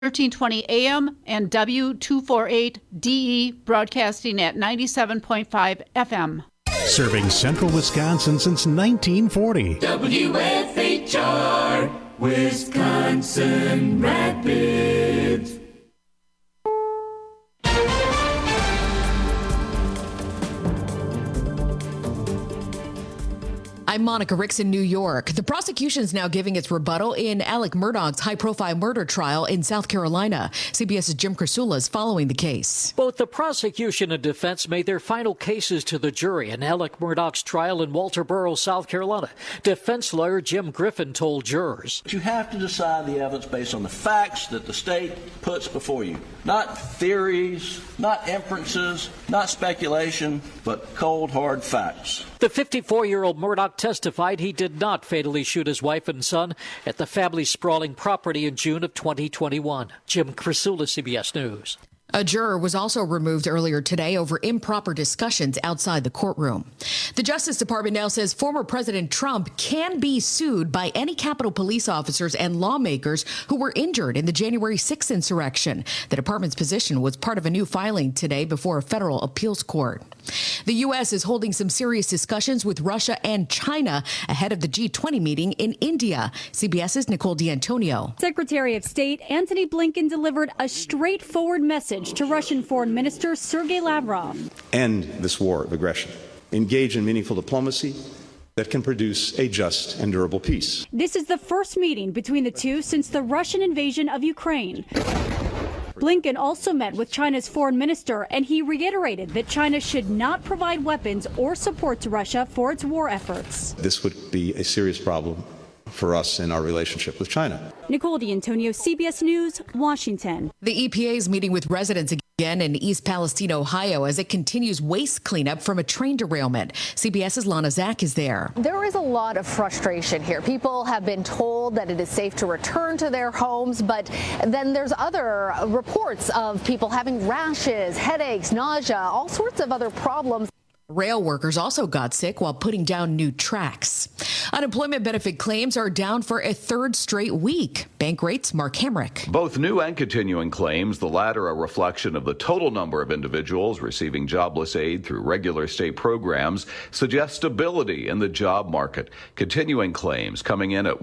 1320 AM and W248DE broadcasting at 97.5 FM. Serving Central Wisconsin since 1940. WFHR, Wisconsin Rapids. I'm Monica Ricks in New York. The prosecution is now giving its rebuttal in Alec Murdaugh's high-profile murder trial in South Carolina. CBS's Jim Krasula is following the case. Both the prosecution and defense made their final cases to the jury in Alec Murdaugh's trial in Walterboro, South Carolina. Defense lawyer Jim Griffin told jurors, "You have to decide the evidence based on the facts that the state puts before you. Not theories, not inferences, not speculation, but cold, hard facts." The 54-year-old Murdaugh testified he did not fatally shoot his wife and son at the family's sprawling property in June of 2021. Jim Krasula, CBS News. A juror was also removed earlier today over improper discussions outside the courtroom. The Justice Department now says former President Trump can be sued by any Capitol Police officers and lawmakers who were injured in the January 6th insurrection. The department's position was part of a new filing today before a federal appeals court. The U.S. is holding some serious discussions with Russia and China ahead of the G20 meeting in India. CBS's Nicole D'Antonio. Secretary of State Antony Blinken delivered a straightforward message to Russian Foreign Minister Sergei Lavrov. End this war of aggression. Engage in meaningful diplomacy that can produce a just and durable peace. This is the first meeting between the two since the Russian invasion of Ukraine. Blinken also met with China's foreign minister, and he reiterated that China should not provide weapons or support to Russia for its war efforts. This would be a serious problem for us in our relationship with China. Nicole D'Antonio, CBS News, Washington. The EPA is meeting with residents again in East Palestine, Ohio, as it continues waste cleanup from a train derailment. CBS's Lana Zach is there. There is a lot of frustration here. People have been told that it is safe to return to their homes, but then there's other reports of people having rashes, headaches, nausea, all sorts of other problems. Rail workers also got sick while putting down new tracks. Unemployment benefit claims are down for a third straight week. Bank Rates, Mark Hamrick. Both new and continuing claims, the latter a reflection of the total number of individuals receiving jobless aid through regular state programs, suggest stability in the job market. Continuing claims coming in at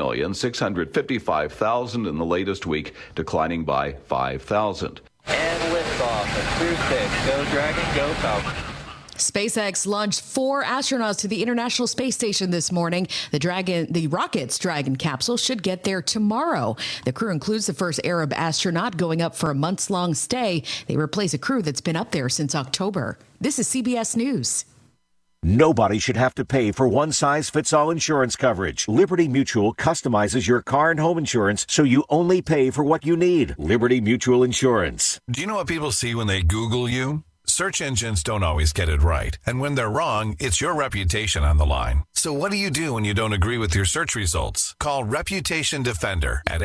1,655,000 in the latest week, declining by 5,000. And liftoff at Cruise 6. Go Dragon, go Falcon. SpaceX launched 4 astronauts to the International Space Station this morning. The rocket's Dragon capsule should get there tomorrow. The crew includes the first Arab astronaut going up for a months-long stay. They replace a crew that's been up there since October. This is CBS News. Nobody should have to pay for one-size-fits-all insurance coverage. Liberty Mutual customizes your car and home insurance so you only pay for what you need. Liberty Mutual Insurance. Do you know what people see when they Google you? Search engines don't always get it right. And when they're wrong, it's your reputation on the line. So what do you do when you don't agree with your search results? Call Reputation Defender at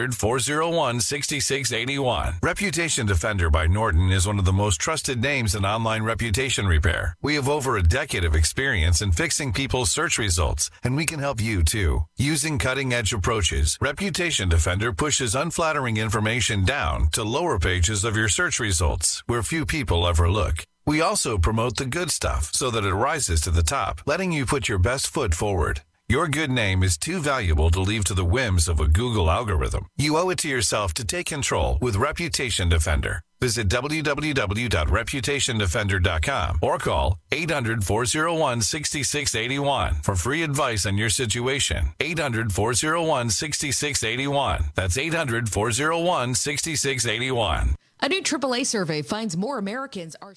800-401-6681. Reputation Defender by Norton is one of the most trusted names in online reputation repair. We have over a decade of experience in fixing people's search results, and we can help you too. Using cutting-edge approaches, Reputation Defender pushes unflattering information down to lower pages of your search results, where few people ever look. We also promote the good stuff so that it rises to the top, letting you put your best foot forward. Your good name is too valuable to leave to the whims of a Google algorithm. You owe it to yourself to take control with Reputation Defender. Visit www.reputationdefender.com or call 800-401-6681 for free advice on your situation. 800-401-6681. That's 800-401-6681. A new AAA survey finds more Americans are...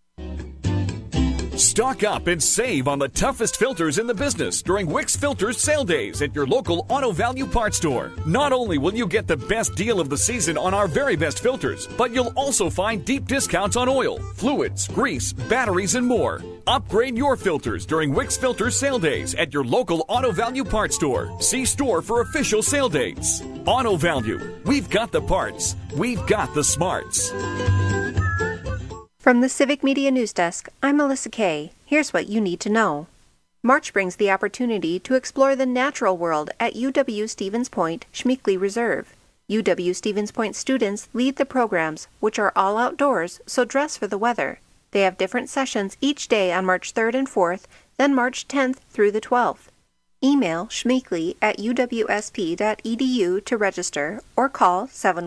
Stock up and save on the toughest filters in the business during Wix Filters sale days at your local Auto Value Parts store. Not only will you get the best deal of the season on our very best filters, but you'll also find deep discounts on oil, fluids, grease, batteries, and more. Upgrade your filters during Wix Filters sale days at your local Auto Value Parts store. See store for official sale dates. Auto Value. We've got the parts. We've got the smarts. From the Civic Media News Desk, I'm Melissa Kay. Here's what you need to know. March brings the opportunity to explore the natural world at UW Stevens Point Schmeeckley Reserve. UW Stevens Point students lead the programs, which are all outdoors, so dress for the weather. They have different sessions each day on March 3rd and 4th, then March 10th through the 12th. Email schmeekly@uwsp.edu to register or call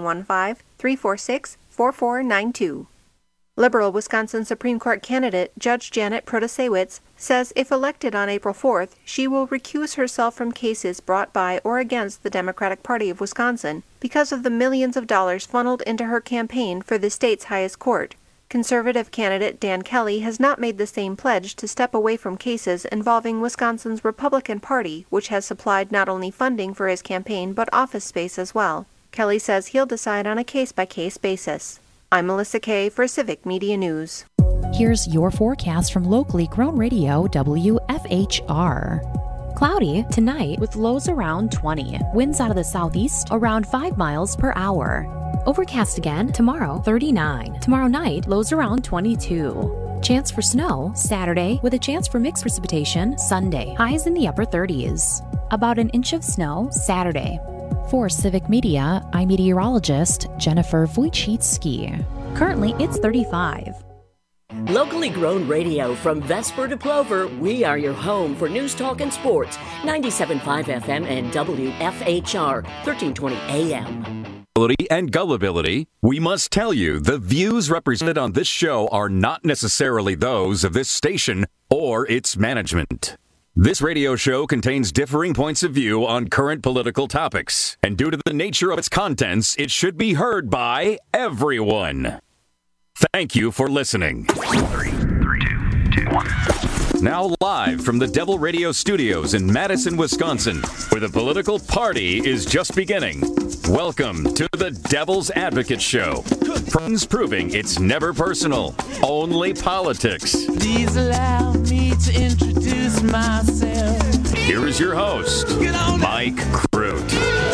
715-346-4492. Liberal Wisconsin Supreme Court candidate Judge Janet Protasewicz says if elected on April 4th, she will recuse herself from cases brought by or against the Democratic Party of Wisconsin because of the millions of dollars funneled into her campaign for the state's highest court. Conservative candidate Dan Kelly has not made the same pledge to step away from cases involving Wisconsin's Republican Party, which has supplied not only funding for his campaign but office space as well. Kelly says he'll decide on a case-by-case basis. I'm Melissa Kay for Civic Media News. Here's your forecast from locally grown radio WFHR. Cloudy tonight with lows around 20. Winds out of the southeast around 5 miles per hour. Overcast again tomorrow, 39. Tomorrow night, lows around 22. Chance for snow Saturday with a chance for mixed precipitation Sunday. Highs in the upper 30s. About an inch of snow Saturday. For Civic Media, I'm meteorologist Jennifer Wojcicki. Currently, it's 35. Locally grown radio from Vesper to Plover, we are your home for news, talk, and sports. 97.5 FM and WFHR, 1320 AM. And gullibility, we must tell you the views represented on this show are not necessarily those of this station or its management. This radio show contains differing points of view on current political topics, and due to the nature of its contents, it should be heard by everyone. Thank you for listening. 3, 2, 1. Now live from the Devil Radio Studios in Madison, Wisconsin, where the political party is just beginning. Welcome to the Devil's Advocate Show. Friends proving it's never personal, only politics. Please allow me to introduce myself. Here is your host, Mike Crute.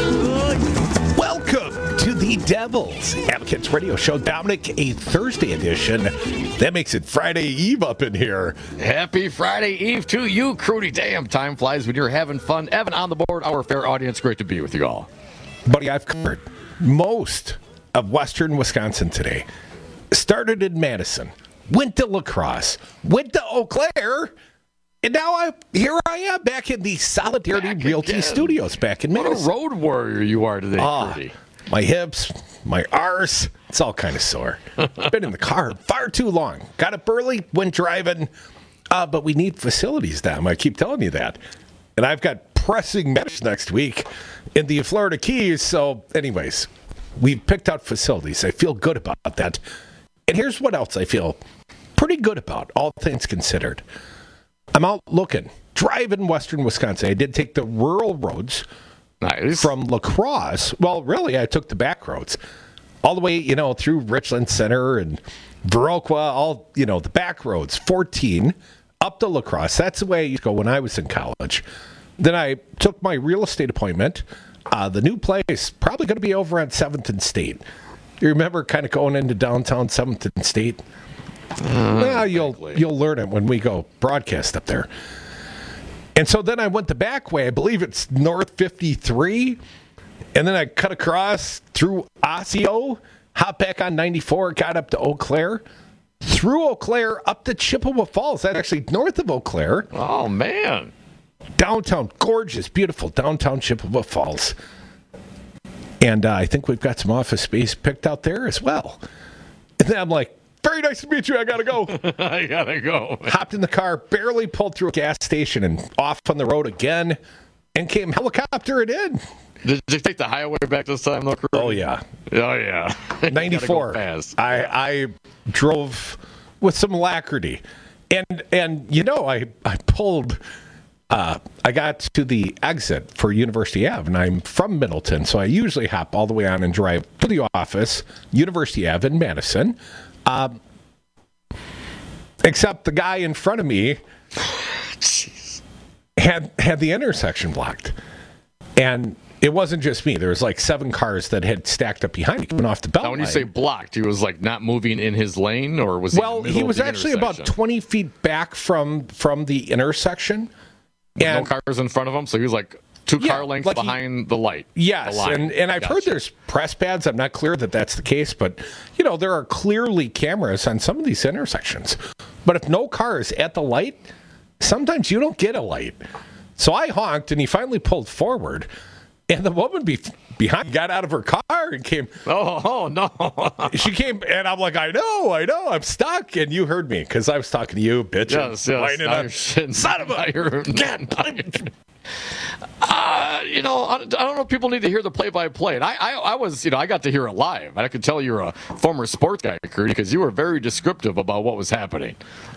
Welcome to the Devil's Advocates Radio Show. Dominic, a Thursday edition. That makes it Friday Eve up in here. Happy Friday Eve to you, Crudy. Damn, time flies when you're having fun. Evan on the board, our fair audience. Great to be with you all. Buddy, I've covered most of western Wisconsin today. Started in Madison, went to La Crosse, went to Eau Claire, and now here I am back in the Solidarity Realty Studios back in Madison. What a road warrior you are today, Crudy. My hips, my arse, it's all kind of sore. Been in the car far too long. Got up early, went driving, but we need facilities down. I keep telling you that. And I've got pressing matters next week in the Florida Keys. So anyways, we've picked out facilities. I feel good about that. And here's what else I feel pretty good about, all things considered. I'm out looking, driving western Wisconsin. I did take the rural roads. Nice. From La Crosse. Well, really, I took the back roads all the way, through Richland Center and Viroqua, all, the back roads, 14 up to La Crosse. That's the way I used to go when I was in college. Then I took my real estate appointment. The new place, probably going to be over on 7th and State. You remember kind of going into downtown 7th and State? Well, you'll learn it when we go broadcast up there. And so then I went the back way. I believe it's North 53. And then I cut across through Osseo, hop back on 94, got up to Eau Claire, through Eau Claire up to Chippewa Falls. That's actually north of Eau Claire. Oh, man. Downtown, gorgeous, beautiful downtown Chippewa Falls. And I think we've got some office space picked out there as well. And then I'm like, very nice to meet you. I got to go. I got to go. Hopped in the car, barely pulled through a gas station and off on the road again, and came helicopter it in. Did you take the highway back this time, though, Crudy? Oh, yeah. Oh, yeah. 94. I drove with some alacrity. And I pulled, I got to the exit for University Ave, and I'm from Middleton, so I usually hop all the way on and drive to the office, University Ave in Madison. Except the guy in front of me had the intersection blocked. And it wasn't just me. There was like 7 cars that had stacked up behind me coming off the Beltline. Now, when you say blocked, he was like not moving in his lane, or was he in the middle he was of the actually about 20 feet back from the intersection. And no cars in front of him, so he was like 2 car lengths behind the light. Yes, the line. and I've heard there's press pads. I'm not clear that that's the case, but, there are clearly cameras on some of these intersections. But if no car is at the light, sometimes you don't get a light. So I honked, and he finally pulled forward, and the woman behind got out of her car and came. Oh, no. She came, and I'm like, I know, I'm stuck. And you heard me, because I was talking to you, bitch. Yes. Son of a... I don't know if people need to hear the play-by-play. And I was, I got to hear it live. And I could tell you're a former sports guy, Crudy, because you were very descriptive about what was happening.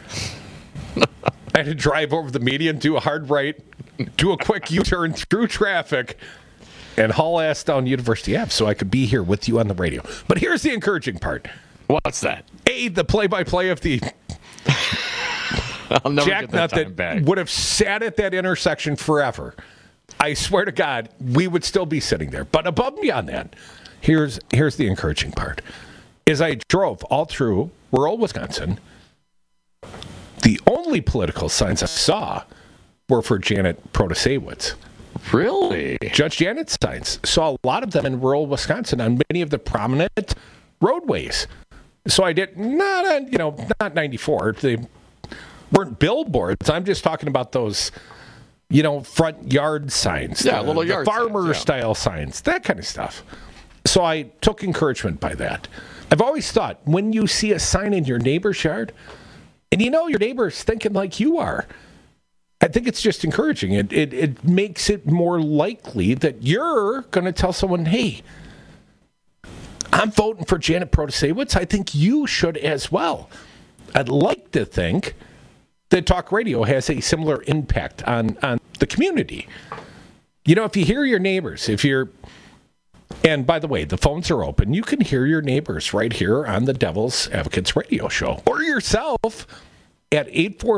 I had to drive over the median, do a hard right, do a quick U-turn through traffic, and haul ass down University Ave so I could be here with you on the radio. But here's the encouraging part. What's that? The play-by-play of the I'll never Jack get that time back. Would have sat at that intersection forever. I swear to God, we would still be sitting there. But above and beyond that, here's the encouraging part. As I drove all through rural Wisconsin, the only political signs I saw were for Janet Protasewicz. Really? Judge Janet's signs. Saw a lot of them in rural Wisconsin on many of the prominent roadways. So I did not 94. They weren't billboards. I'm just talking about those, front yard signs. Yeah, little yard farmer style signs, that kind of stuff. So I took encouragement by that. I've always thought when you see a sign in your neighbor's yard, and your neighbor's thinking like you are, I think it's just encouraging. It makes it more likely that you're going to tell someone, hey, I'm voting for Janet Protasewicz. I think you should as well. I'd like to think that talk radio has a similar impact on the community. If you hear your neighbors, and by the way, the phones are open. You can hear your neighbors right here on the Devil's Advocates radio show, or yourself at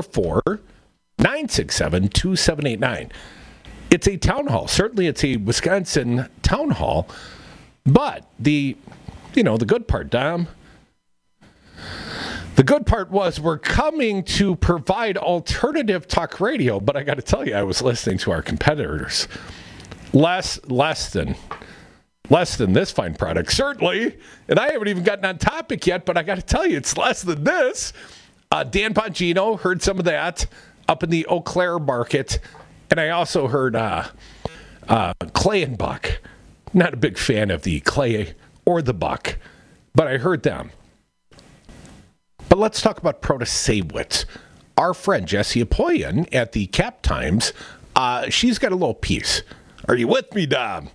844-967-2789. It's a town hall. Certainly it's a Wisconsin town hall. But the good part, Dom, the good part was we're coming to provide alternative talk radio. But I got to tell you, I was listening to our competitors. Less than this fine product, certainly. And I haven't even gotten on topic yet, but I got to tell you, it's less than this. Dan Bongino, heard some of that up in the Eau Claire market. And I also heard Clay and Buck. Not a big fan of the Clay or the Buck, but I heard them. But let's talk about Protasewicz. Our friend Jesse Apoyan at the Cap Times, she's got a little piece. Are you with me, Dom?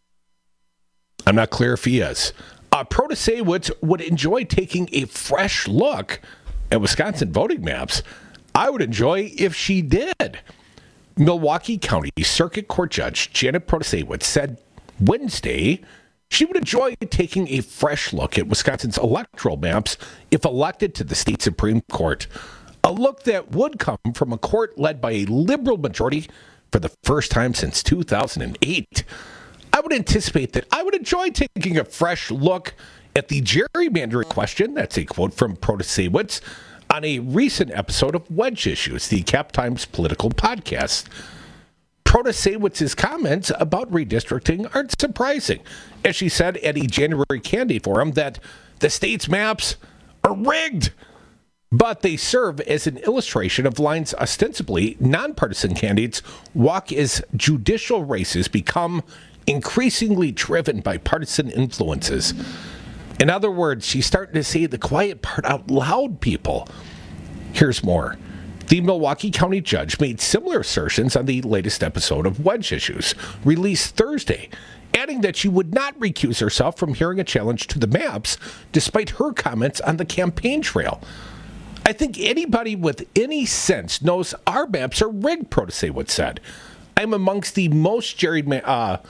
I'm not clear if he is. Protasewicz would enjoy taking a fresh look at Wisconsin voting maps. I would enjoy if she did. Milwaukee County Circuit Court Judge Janet Protasewicz said Wednesday she would enjoy taking a fresh look at Wisconsin's electoral maps if elected to the state Supreme Court. A look that would come from a court led by a liberal majority for the first time since 2008. I would anticipate that I would enjoy taking a fresh look at the gerrymandering question, that's a quote from Protasewicz, on a recent episode of Wedge Issues, the Cap Times political podcast. Protasewicz's comments about redistricting aren't surprising, as she said at a January candidate forum that the state's maps are rigged, but they serve as an illustration of lines ostensibly nonpartisan candidates walk as judicial races become increasingly driven by partisan influences. In other words, she's starting to say the quiet part out loud, people. Here's more. The Milwaukee County judge made similar assertions on the latest episode of Wedge Issues, released Thursday, adding that she would not recuse herself from hearing a challenge to the maps, despite her comments on the campaign trail. I think anybody with any sense knows our maps are rigged, Protasewicz said. I'm amongst the most gerrymandered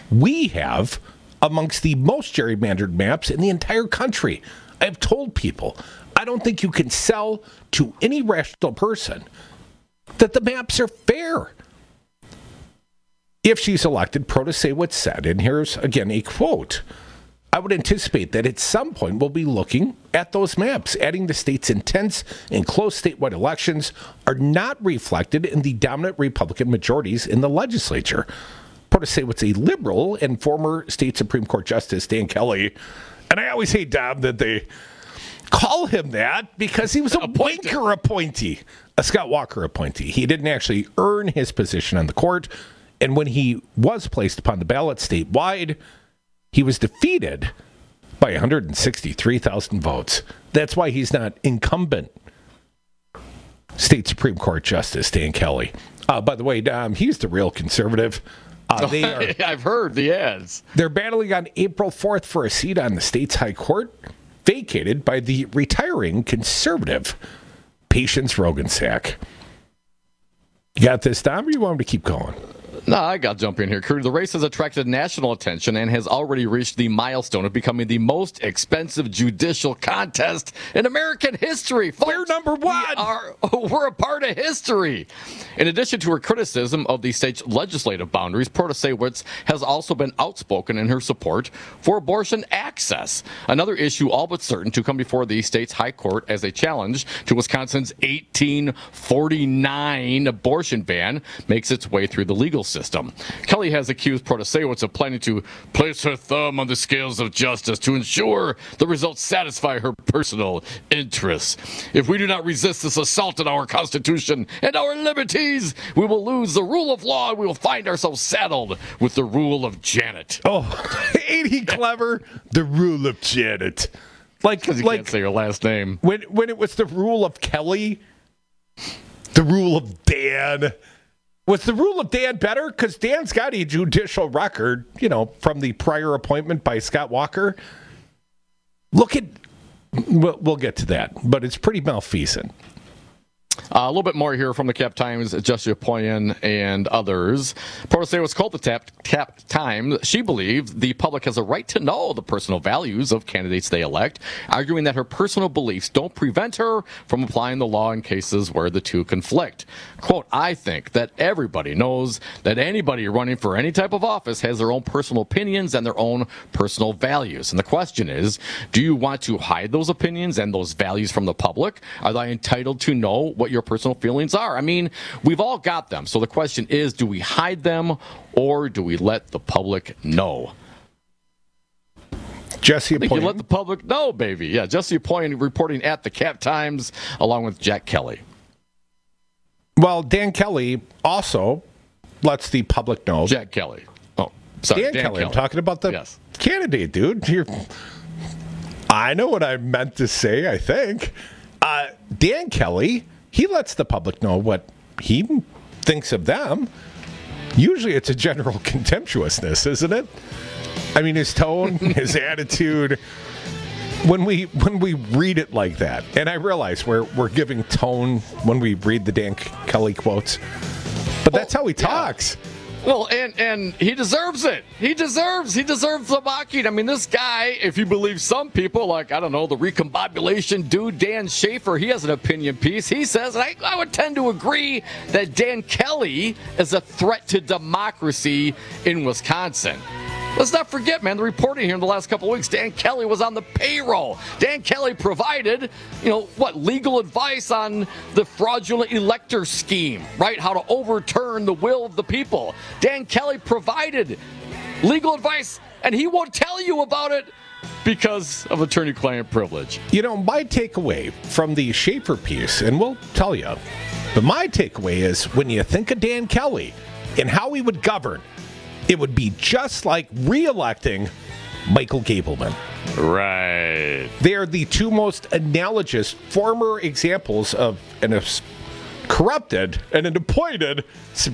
maps in the entire country. I have told people, I don't think you can sell to any rational person that the maps are fair. If she's elected, Protasewicz said, and here's again a quote, I would anticipate that at some point we'll be looking at those maps, adding the state's intense and close statewide elections are not reflected in the dominant Republican majorities in the legislature. Protasewicz, a liberal, and former state Supreme Court Justice Dan Kelly. And I always hate, Dom, that they call him that because he was a Walker appointee, a Scott Walker appointee. He didn't actually earn his position on the court. And when he was placed upon the ballot statewide, he was defeated by 163,000 votes. That's why he's not incumbent state Supreme Court Justice Dan Kelly. By the way, Dom, he's the real conservative. I've heard the ads. They're battling on April 4th for a seat on the state's high court, vacated by the retiring conservative Patience Rogensack. You got this, Dom, or you want him to keep going? No, I got to jump in here, Kurt. The race has attracted national attention and has already reached the milestone of becoming the most expensive judicial contest in American history. Folks, we're number one. We're a part of history. In addition to her criticism of the state's legislative boundaries, Protasewicz has also been outspoken in her support for abortion access, another issue all but certain to come before the state's high court as a challenge to Wisconsin's 1849 abortion ban makes its way through the legal system. Kelly has accused Protasewicz of planning to place her thumb on the scales of justice to ensure the results satisfy her personal interests. If we do not resist this assault on our Constitution and our liberties, we will lose the rule of law and we will find ourselves saddled with the rule of Janet. Oh, ain't he clever? The rule of Janet. Because you can't say her last name. When it was the rule of Kelly, the rule of Dan. Was the rule of Dan better? Because Dan's got a judicial record, from the prior appointment by Scott Walker. We'll get to that, but it's pretty malfeasant. A little bit more here from the Cap Times, Jesse Apoyan and others. Protasewicz called the Cap Times. She believes the public has a right to know the personal values of candidates they elect, arguing that her personal beliefs don't prevent her from applying the law in cases where the two conflict. Quote, I think that everybody knows that anybody running for any type of office has their own personal opinions and their own personal values. And the question is, do you want to hide those opinions and those values from the public? Are they entitled to know what your personal feelings are? I mean, we've all got them. So the question is, do we hide them or do we let the public know? Jesse Apoyan. You let the public know, baby. Yeah, Jesse Apoyan reporting at the Cap Times along with Jack Kelly. Well, Dan Kelly also lets the public know. Jack Kelly. Oh, sorry. Dan Kelly. I'm talking about the candidate, dude. I know what I meant to say, I think. Dan Kelly, he lets the public know what he thinks of them. Usually it's a general contemptuousness, isn't it? I mean, his tone, his attitude, when we read it like that, and I realize we're giving tone when we read the Dan Kelly quotes, but that's how he talks. Well, and he deserves it. He deserves the mocking. I mean, this guy, if you believe some people, like, I don't know, the recombobulation dude, Dan Schaefer, he has an opinion piece. He says, and I would tend to agree, that Dan Kelly is a threat to democracy in Wisconsin. Let's not forget, man, the reporting here in the last couple of weeks, Dan Kelly was on the payroll. Dan Kelly provided, legal advice on the fraudulent elector scheme, right? How to overturn the will of the people. Dan Kelly provided legal advice, and he won't tell you about it because of attorney-client privilege. My takeaway from the Schaefer piece, and we'll tell you, but my takeaway is when you think of Dan Kelly and how he would govern, it would be just like re-electing Michael Gableman. Right. They are the two most analogous former examples of an corrupted and an appointed.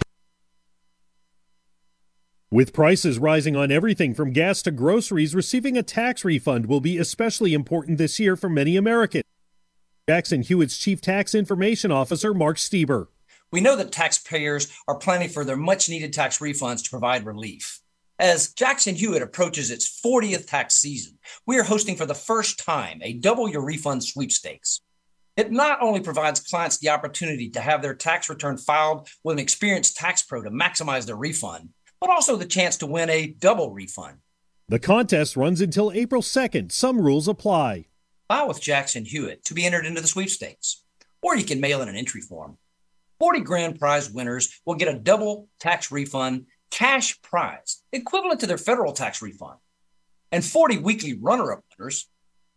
With prices rising on everything from gas to groceries, receiving a tax refund will be especially important this year for many Americans. Jackson Hewitt's Chief Tax Information Officer, Mark Stieber. We know that taxpayers are planning for their much-needed tax refunds to provide relief. As Jackson Hewitt approaches its 40th tax season, we are hosting for the first time a Double Your Refund sweepstakes. It not only provides clients the opportunity to have their tax return filed with an experienced tax pro to maximize their refund, but also the chance to win a double refund. The contest runs until April 2nd. Some rules apply. File with Jackson Hewitt to be entered into the sweepstakes, or you can mail in an entry form. 40 grand prize winners will get a double tax refund cash prize equivalent to their federal tax refund, and 40 weekly runner-up winners,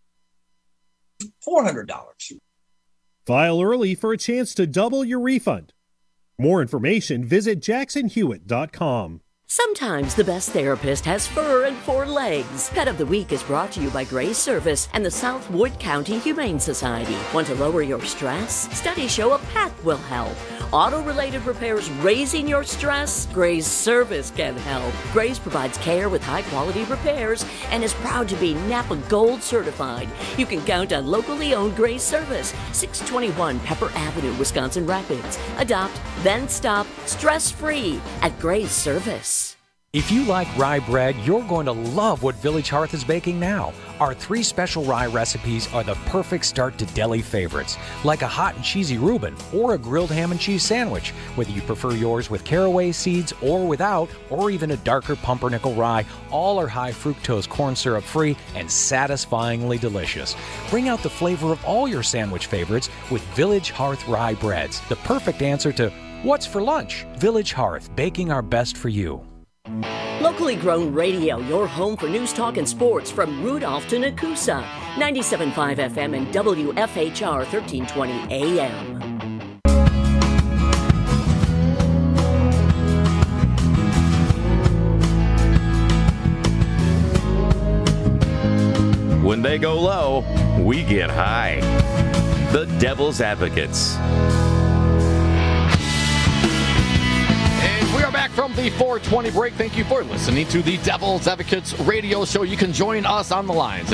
$400. File early for a chance to double your refund. For more information, visit jacksonhewitt.com. Sometimes the best therapist has fur and 4 legs. Pet of the Week is brought to you by Gray's Service and the South Wood County Humane Society. Want to lower your stress? Studies show a pet will help. Auto-related repairs raising your stress? Gray's Service can help. Gray's provides care with high-quality repairs and is proud to be Napa Gold certified. You can count on locally owned Gray's Service, 621 Pepper Avenue, Wisconsin Rapids. Adopt, then stop, stress-free at Gray's Service. If you like rye bread, you're going to love what Village Hearth is baking now. Our 3 special rye recipes are the perfect start to deli favorites, like a hot and cheesy Reuben or a grilled ham and cheese sandwich. Whether you prefer yours with caraway seeds or without, or even a darker pumpernickel rye, all are high fructose corn syrup free and satisfyingly delicious. Bring out the flavor of all your sandwich favorites with Village Hearth rye breads, the perfect answer to what's for lunch. Village Hearth, baking our best for you. Locally grown radio, your home for news, talk, and sports from Rudolph to Nakusa. 97.5 FM and WFHR 1320 AM. When they go low, we get high. The Devil's Advocates. We are back from the 420 break. Thank you for listening to the Devil's Advocates radio show. You can join us on the lines at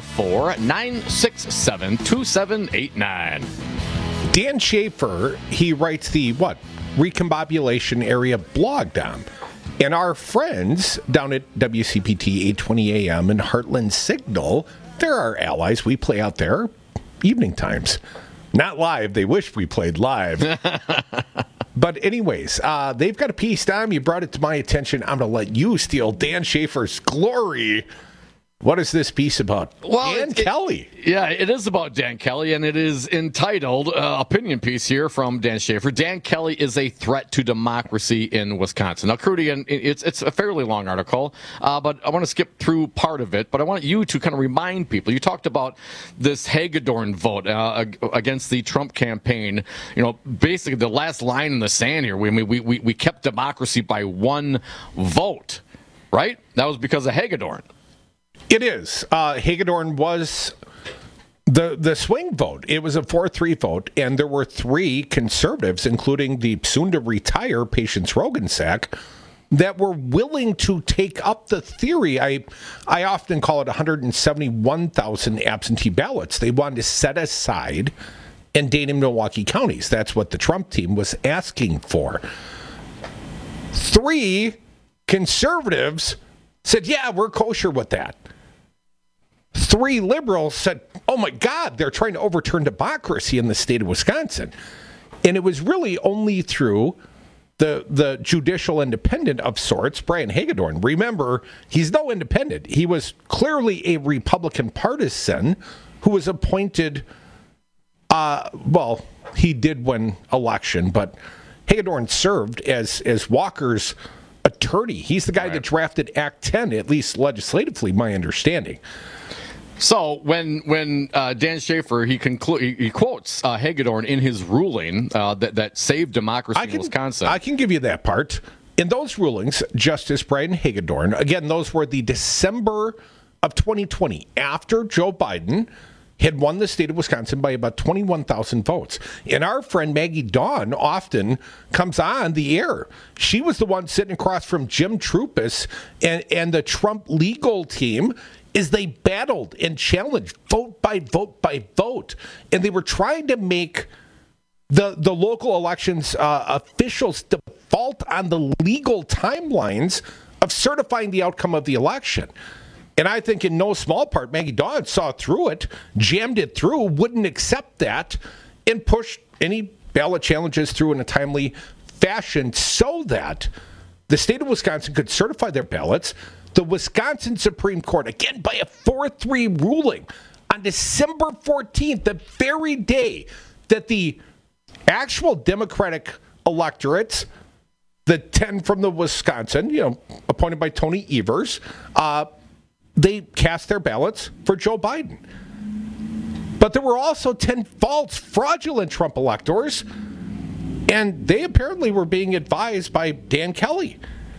844-967-2789. Dan Schaefer, he writes the, Recombobulation Area blog down. And our friends down at WCPT 820 AM and Heartland Signal, they're our allies. We play out there evening times. Not live. They wish we played live. But anyways, they've got a piece down. You brought it to my attention. I'm going to let you steal Dan Schaefer's glory. What is this piece about? Well, Dan Kelly. Yeah, it is about Dan Kelly, and it is entitled opinion piece here from Dan Schaefer. Dan Kelly is a threat to democracy in Wisconsin. Now, Crudy, and it's a fairly long article, but I want to skip through part of it. But I want you to kind of remind people. You talked about this Hagedorn vote against the Trump campaign. You know, basically the last line in the sand here. We kept democracy by 1 vote, right? That was because of Hagedorn. It is. Hagedorn was the swing vote. It was a 4-3 vote, and there were 3 conservatives, including the soon-to-retire Patience Roggensack, that were willing to take up the theory. I often call it 171,000 absentee ballots. They wanted to set aside in Dane and Milwaukee counties. That's what the Trump team was asking for. 3 conservatives said, yeah, we're kosher with that. 3 liberals said, oh my God, they're trying to overturn democracy in the state of Wisconsin. And it was really only through the judicial independent of sorts, Brian Hagedorn. Remember, he's no independent. He was clearly a Republican partisan who was appointed, he did win election, but Hagedorn served as Walker's attorney. He's the guy that drafted Act 10, at least legislatively, my understanding. So when Dan Schaefer he quotes Hagedorn in his ruling that saved democracy in Wisconsin. I can give you that part. In those rulings, Justice Brian Hagedorn, again, those were the December of 2020, after Joe Biden had won the state of Wisconsin by about 21,000 votes. And our friend Maggie Dawn often comes on the air. She was the one sitting across from Jim Troupis and the Trump legal team as they battled and challenged vote by vote by vote. And they were trying to make the local elections officials default on the legal timelines of certifying the outcome of the election. And I think in no small part, Maggie Dawn saw through it, jammed it through, wouldn't accept that, and pushed any ballot challenges through in a timely fashion so that the state of Wisconsin could certify their ballots. The Wisconsin Supreme Court, again by a 4-3 ruling on December 14th, the very day that the actual Democratic electorates the 10 from the Wisconsin, appointed by Tony Evers, they cast their ballots for Joe Biden. But there were also 10 false, fraudulent Trump electors, and they apparently were being advised by Dan Kelly,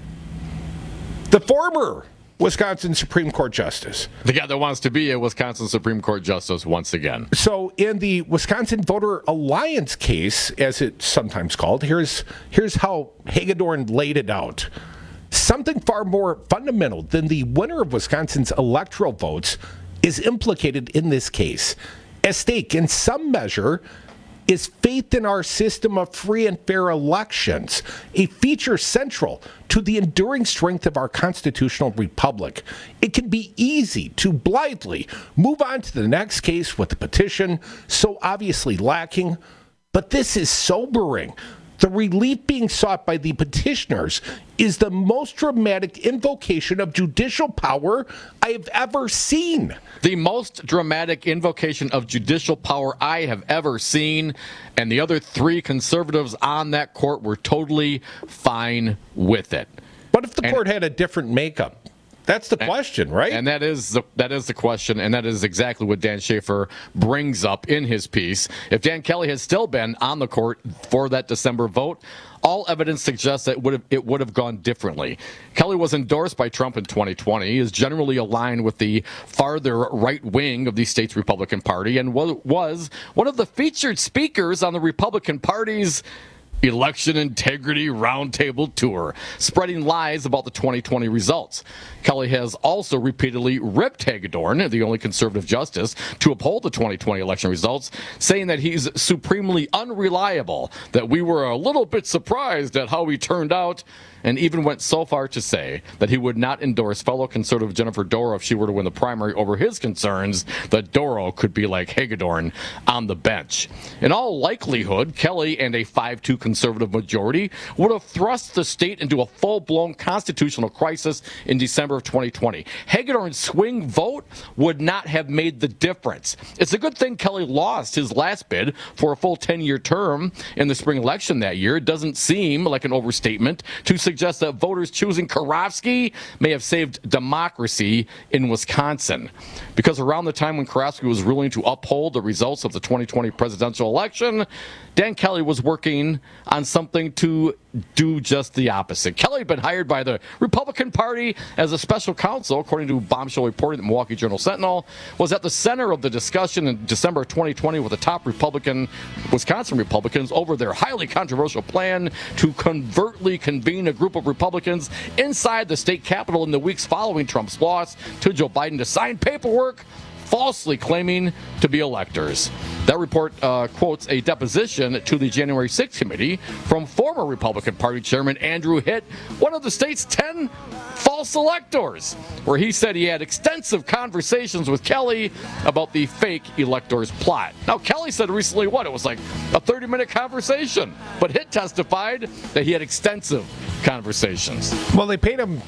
the former Wisconsin Supreme Court Justice. The guy that wants to be a Wisconsin Supreme Court Justice once again. So in the Wisconsin Voter Alliance case, as it's sometimes called, here's how Hagedorn laid it out. Something far more fundamental than the winner of Wisconsin's electoral votes is implicated in this case. At stake, in some measure, is faith in our system of free and fair elections, a feature central to the enduring strength of our constitutional republic. It can be easy to blithely move on to the next case with a petition so obviously lacking, but this is sobering. The relief being sought by the petitioners is the most dramatic invocation of judicial power I have ever seen. The most dramatic invocation of judicial power I have ever seen, and the other 3 conservatives on that court were totally fine with it. What if the court had a different makeup? That's the question, right? And that is the question, and that is exactly what Dan Schaefer brings up in his piece. If Dan Kelly had still been on the court for that December vote, all evidence suggests that it would have gone differently. Kelly was endorsed by Trump in 2020. He is generally aligned with the farther right wing of the state's Republican Party, and was one of the featured speakers on the Republican Party's Election Integrity Roundtable Tour, spreading lies about the 2020 results. Kelly has also repeatedly ripped Hagedorn, the only conservative justice to uphold the 2020 election results, saying that he's supremely unreliable, that we were a little bit surprised at how he turned out, and even went so far to say that he would not endorse fellow conservative Jennifer Dorow if she were to win the primary over his concerns that Dorow could be like Hagedorn on the bench. In all likelihood, Kelly and a 5-2 conservative majority would have thrust the state into a full-blown constitutional crisis in December of 2020. Hagedorn's swing vote would not have made the difference. It's a good thing Kelly lost his last bid for a full 10-year term in the spring election that year. It doesn't seem like an overstatement to suggest that voters choosing Karofsky may have saved democracy in Wisconsin. Because around the time when Karofsky was ruling to uphold the results of the 2020 presidential election, Dan Kelly was working on something to do just the opposite. Kelly had been hired by the Republican Party as a special counsel, according to a bombshell report in the Milwaukee Journal-Sentinel, was at the center of the discussion in December of 2020 with the top Wisconsin Republicans over their highly controversial plan to covertly convene a group of Republicans inside the state capitol in the weeks following Trump's loss to Joe Biden to sign paperwork falsely claiming to be electors. That report quotes a deposition to the January 6th committee from former Republican Party Chairman Andrew Hitt, one of the state's 10 false electors, where he said he had extensive conversations with Kelly about the fake electors plot. Now, Kelly said recently, it was like a 30-minute conversation, but Hitt testified that he had extensive conversations. Well, they paid him,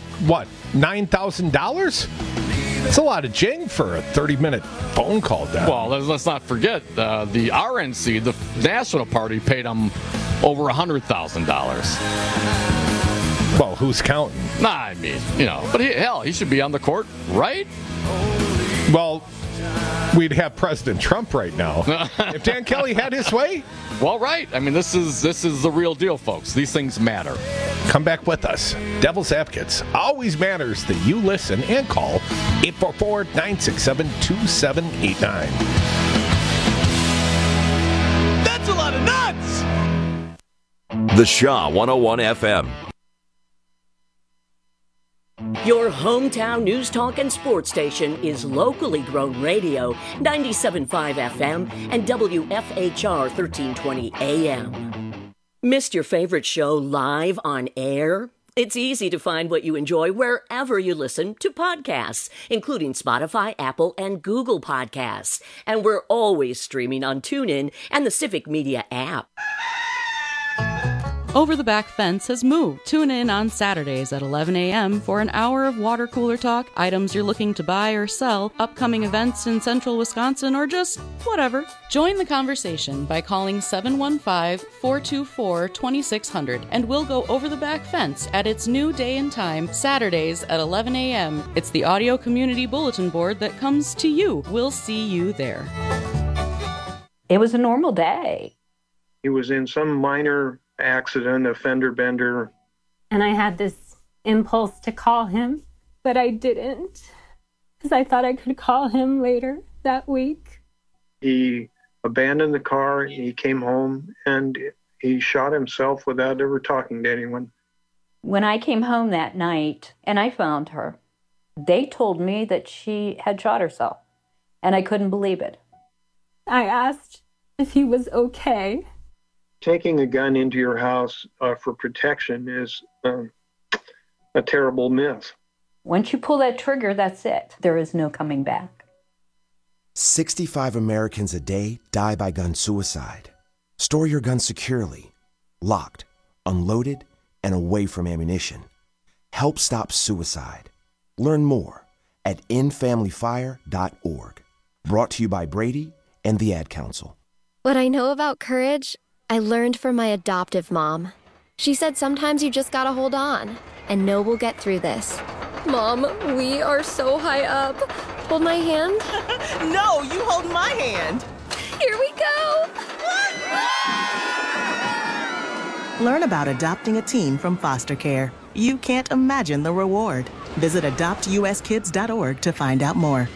$9,000? It's a lot of jing for a 30-minute phone call down. Well, let's not forget, the RNC, the National Party, paid him over $100,000. Well, who's counting? Nah, I mean, but he should be on the court, right? Well, we'd have President Trump right now. If Dan Kelly had his way. Well, right. I mean, this is the real deal, folks. These things matter. Come back with us. Devil's Advocates. Always matters that you listen and call 844-967-2789. That's a lot of nuts! The Shaw 101 FM. Your hometown news talk and sports station is locally grown radio, 97.5 FM and WFHR 1320 AM. Missed your favorite show live on air? It's easy to find what you enjoy wherever you listen to podcasts, including Spotify, Apple, and Google Podcasts. And we're always streaming on TuneIn and the Civic Media app. Over the Back Fence has moved. Tune in on Saturdays at 11 a.m. for an hour of water cooler talk, items you're looking to buy or sell, upcoming events in central Wisconsin, or just whatever. Join the conversation by calling 715-424-2600 and we'll go over the back fence at its new day and time, Saturdays at 11 a.m. It's the audio community bulletin board that comes to you. We'll see you there. It was a normal day. He was in some minor accident, a fender bender. And I had this impulse to call him, but I didn't, because I thought I could call him later that week. He abandoned the car, he came home, and he shot himself without ever talking to anyone. When I came home that night and I found her, they told me that she had shot herself, and I couldn't believe it. I asked if he was okay. Taking a gun into your house for protection is a terrible myth. Once you pull that trigger, that's it. There is no coming back. 65 Americans a day die by gun suicide. Store your gun securely, locked, unloaded, and away from ammunition. Help stop suicide. Learn more at endfamilyfire.org. Brought to you by Brady and the Ad Council. What I know about courage, I learned from my adoptive mom. She said sometimes you just gotta hold on and know we'll get through this. Mom, we are so high up. Hold my hand. No, you hold my hand. Here we go. Learn about adopting a teen from foster care. You can't imagine the reward. Visit adoptuskids.org to find out more.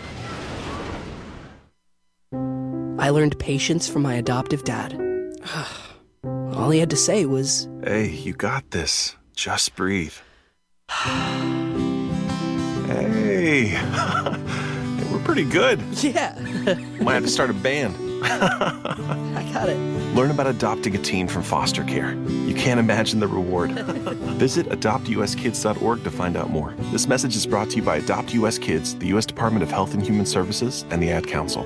I learned patience from my adoptive dad. All he had to say was, "Hey, you got this. Just breathe." Hey, we're pretty good. Yeah. Might have to start a band. I got it. Learn about adopting a teen from foster care. You can't imagine the reward. Visit adoptuskids.org to find out more. This message is brought to you by Adopt US Kids, the U.S. Department of Health and Human Services, and the Ad Council.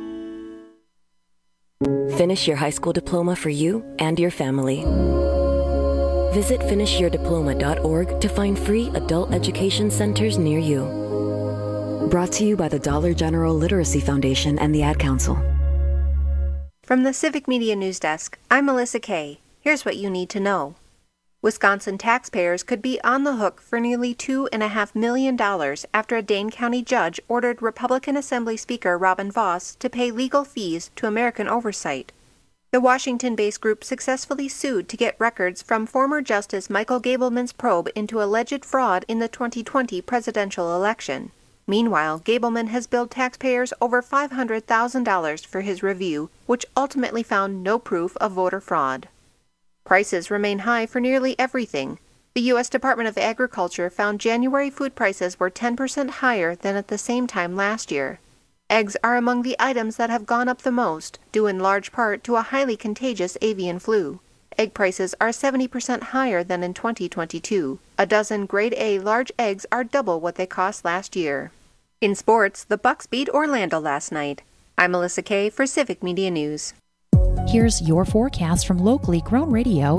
Finish your high school diploma for you and your family. Visit finishyourdiploma.org to find free adult education centers near you. Brought to you by the Dollar General Literacy Foundation and the Ad Council. From the Civic Media News Desk, I'm Melissa Kay. Here's what you need to know. Wisconsin taxpayers could be on the hook for nearly $2.5 million after a Dane County judge ordered Republican Assembly Speaker Robin Vos to pay legal fees to American Oversight. The Washington-based group successfully sued to get records from former Justice Michael Gableman's probe into alleged fraud in the 2020 presidential election. Meanwhile, Gableman has billed taxpayers over $500,000 for his review, which ultimately found no proof of voter fraud. Prices remain high for nearly everything. The U.S. Department of Agriculture found January food prices were 10% higher than at the same time last year. Eggs are among the items that have gone up the most, due in large part to a highly contagious avian flu. Egg prices are 70% higher than in 2022. A dozen grade A large eggs are double what they cost last year. In sports, the Bucks beat Orlando last night. I'm Melissa Kay for Civic Media News. Here's your forecast from locally grown radio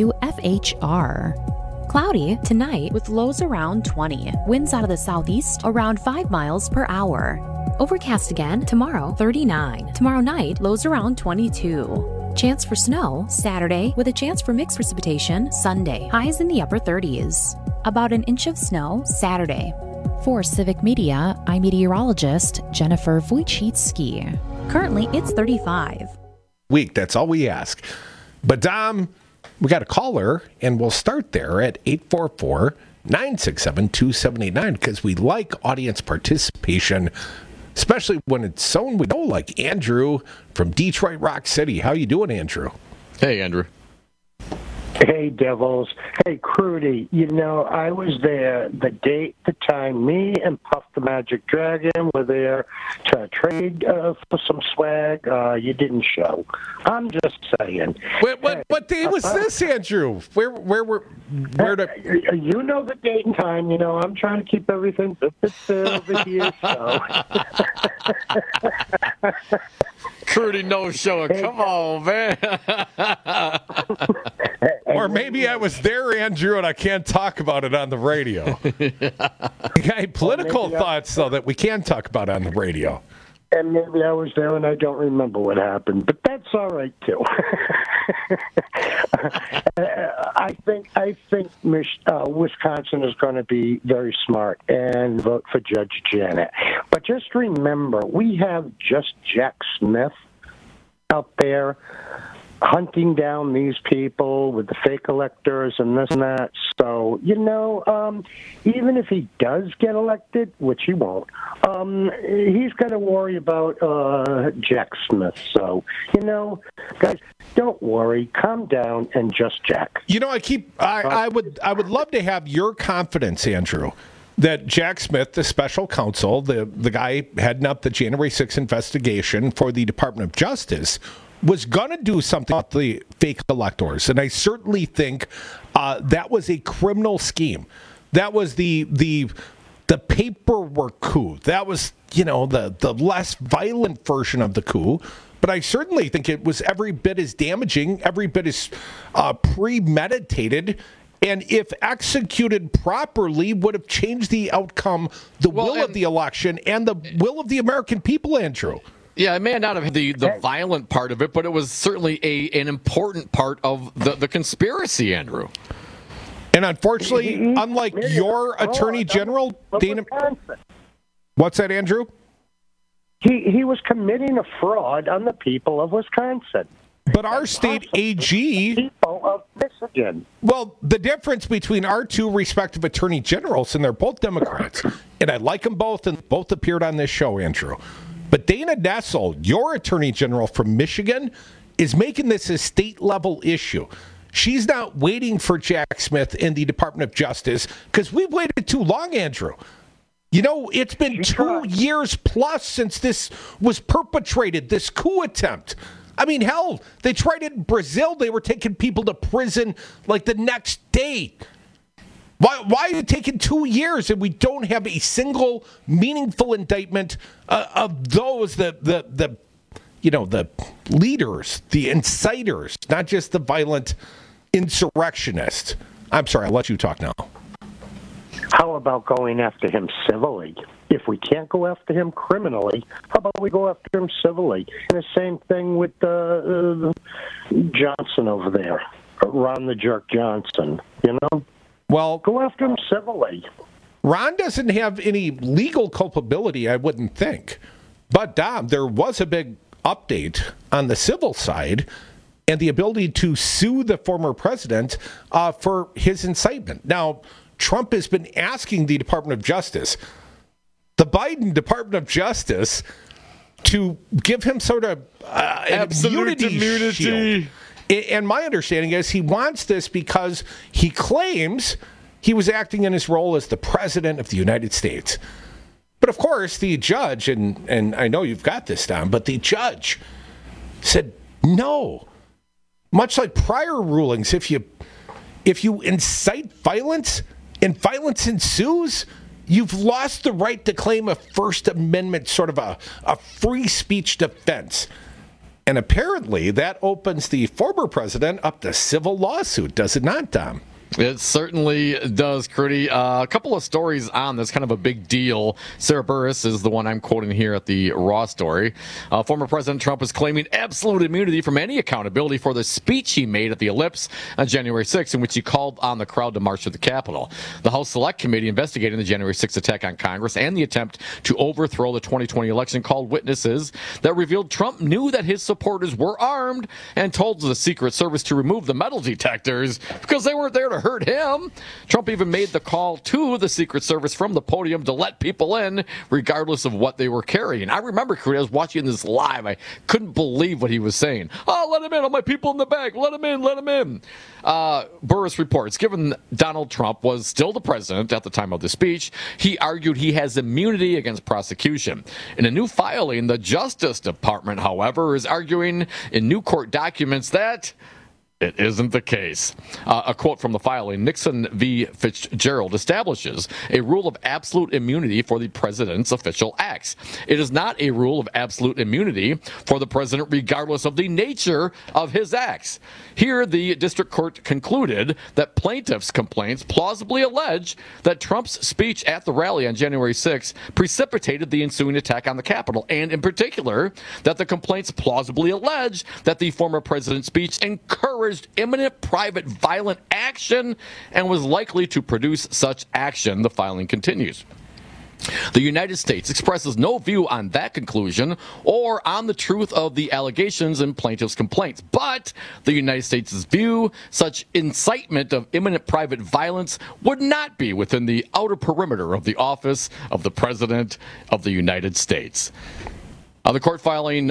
WFHR. Cloudy tonight with lows around 20. Winds out of the southeast around 5 miles per hour. Overcast again tomorrow, 39. Tomorrow night, lows around 22. Chance for snow Saturday with a chance for mixed precipitation Sunday. Highs in the upper 30s. About an inch of snow Saturday. For Civic Media, I'm meteorologist Jennifer Wojcicki. Currently, it's 35. Week, that's all we ask. But Dom, we got a caller, and we'll start there at 844-967-2789 because we like audience participation, especially when it's someone we know, like Andrew from Detroit Rock City. How you doing, Andrew? Hey, Andrew. Hey, Devils. Hey, Crudy. You know, I was there the date, the time. Me and Puff the Magic Dragon were there to trade for some swag. You didn't show. I'm just saying. What day was this, Andrew? Where to? You know the date and time. You know, I'm trying to keep everything over here, so. Crudy no show. Come on, man. Or Or maybe I was there, Andrew, and I can't talk about it on the radio. Okay, political thoughts, though, that we can talk about on the radio. And maybe I was there and I don't remember what happened, but that's all right too. I think Wisconsin is going to be very smart and vote for Judge Janet. But just remember, we have just Jack Smith out there hunting down these people with the fake electors and this and that. So, even if he does get elected, which he won't, he's got to worry about Jack Smith. So, guys, don't worry. Calm down and just Jack. I would love to have your confidence, Andrew, that Jack Smith, the special counsel, the guy heading up the January 6th investigation for the Department of Justice, was going to do something about the fake electors. And I certainly think that was a criminal scheme. That was the paperwork coup. That was, the less violent version of the coup. But I certainly think it was every bit as damaging, every bit as premeditated, and if executed properly, would have changed the outcome, will of the election, and the will of the American people, Andrew. Yeah, it may not have the violent part of it, but it was certainly an important part of the conspiracy, Andrew. And unfortunately, unlike your Attorney General, Dana... What's that, Andrew? He was committing a fraud on the people of Wisconsin. But our state AG... People of Michigan. Well, the difference between our two respective Attorney Generals, and they're both Democrats, and I like them both, and both appeared on this show, Andrew. But Dana Nessel, your Attorney General from Michigan, is making this a state-level issue. She's not waiting for Jack Smith in the Department of Justice because we've waited too long, Andrew. It's been 2 years plus since this was perpetrated, this coup attempt. I mean, hell, they tried it in Brazil. They were taking people to prison like the next day. Why is it taking 2 years and we don't have a single meaningful indictment of those the leaders, the inciters, not just the violent insurrectionists? I'm sorry, I'll let you talk now. How about going after him civilly? If we can't go after him criminally, how about we go after him civilly? And the same thing with Johnson over there, Ron the Jerk Johnson, Well, go after him civilly. Ron doesn't have any legal culpability, I wouldn't think. But, Dom, there was a big update on the civil side and the ability to sue the former president for his incitement. Now, Trump has been asking the Department of Justice, the Biden Department of Justice, to give him sort of an immunity shield. And my understanding is he wants this because he claims he was acting in his role as the president of the United States. But of course, the judge, and I know you've got this down, but the judge said no. Much like prior rulings, if you incite violence and violence ensues, you've lost the right to claim a First Amendment sort of a free speech defense. And apparently that opens the former president up to civil lawsuit, does it not, Tom? It certainly does, Crudy. A couple of stories on this, kind of a big deal. Sarah Burris is the one I'm quoting here at the Raw story. Former President Trump is claiming absolute immunity from any accountability for the speech he made at the Ellipse on January 6th, in which he called on the crowd to march to the Capitol. The House Select Committee investigating the January 6th attack on Congress and the attempt to overthrow the 2020 election called witnesses that revealed Trump knew that his supporters were armed and told the Secret Service to remove the metal detectors because they weren't there to hurt him. Trump even made the call to the Secret Service from the podium to let people in, regardless of what they were carrying. I remember, I was watching this live. I couldn't believe what he was saying. Oh, let him in. All my people in the back. Let him in. Let him in. Burris reports, given Donald Trump was still the president at the time of the speech, he argued he has immunity against prosecution. In a new filing, the Justice Department, however, is arguing in new court documents that it isn't the case. A quote from the filing, Nixon v. Fitzgerald establishes a rule of absolute immunity for the president's official acts. It is not a rule of absolute immunity for the president regardless of the nature of his acts. Here, the district court concluded that plaintiffs' complaints plausibly allege that Trump's speech at the rally on January 6 precipitated the ensuing attack on the Capitol, and in particular, that the complaints plausibly allege that the former president's speech encouraged imminent private violent action and was likely to produce such action. The filing continues. The United States expresses no view on that conclusion or on the truth of the allegations in plaintiffs' complaints. But the United States' view, such incitement of imminent private violence would not be within the outer perimeter of the office of the President of the United States. The court filing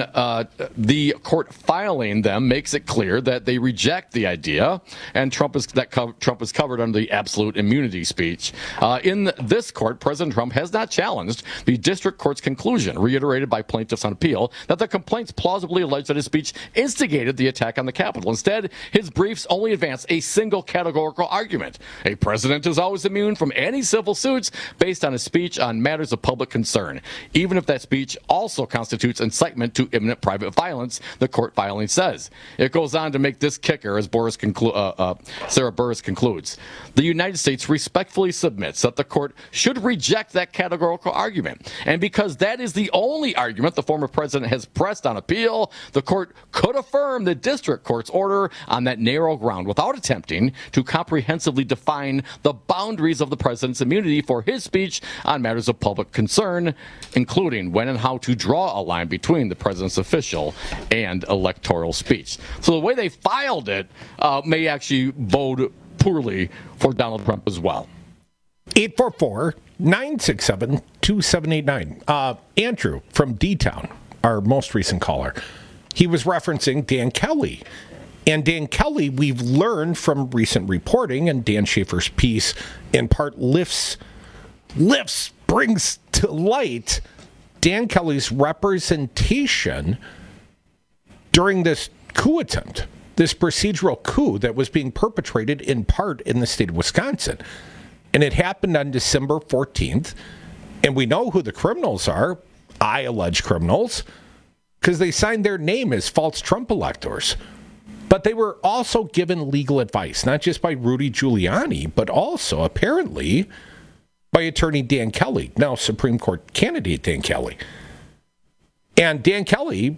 them makes it clear that they reject the idea, and Trump is covered under the absolute immunity speech. In this court, President Trump has not challenged the district court's conclusion, reiterated by plaintiffs on appeal, that the complaints plausibly allege that his speech instigated the attack on the Capitol. Instead, his briefs only advance a single categorical argument. A president is always immune from any civil suits based on his speech on matters of public concern, even if that speech also constitutes incitement to imminent private violence, the court filing says. It goes on to make this kicker, as Sarah Burris concludes. The United States respectfully submits that the court should reject that categorical argument. And because that is the only argument the former president has pressed on appeal, the court could affirm the district court's order on that narrow ground without attempting to comprehensively define the boundaries of the president's immunity for his speech on matters of public concern, including when and how to draw a line between the president's official and electoral speech. So the way they filed it may actually bode poorly for Donald Trump as well. 844-967-2789. Andrew from D-Town, our most recent caller, he was referencing Dan Kelly. And Dan Kelly, we've learned from recent reporting, and Dan Schaefer's piece in part brings to light Dan Kelly's representation during this coup attempt, this procedural coup that was being perpetrated in part in the state of Wisconsin. And it happened on December 14th. And we know who the criminals are, allege criminals, because they signed their name as false Trump electors. But they were also given legal advice, not just by Rudy Giuliani, but also apparently by attorney Dan Kelly, now Supreme Court candidate Dan Kelly. And Dan Kelly,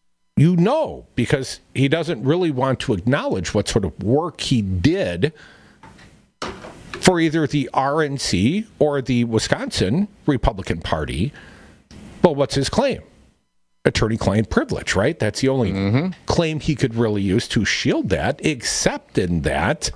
because he doesn't really want to acknowledge what sort of work he did for either the RNC or the Wisconsin Republican Party. Well, what's his claim? Attorney-client privilege, right? That's the only claim he could really use to shield that, except in that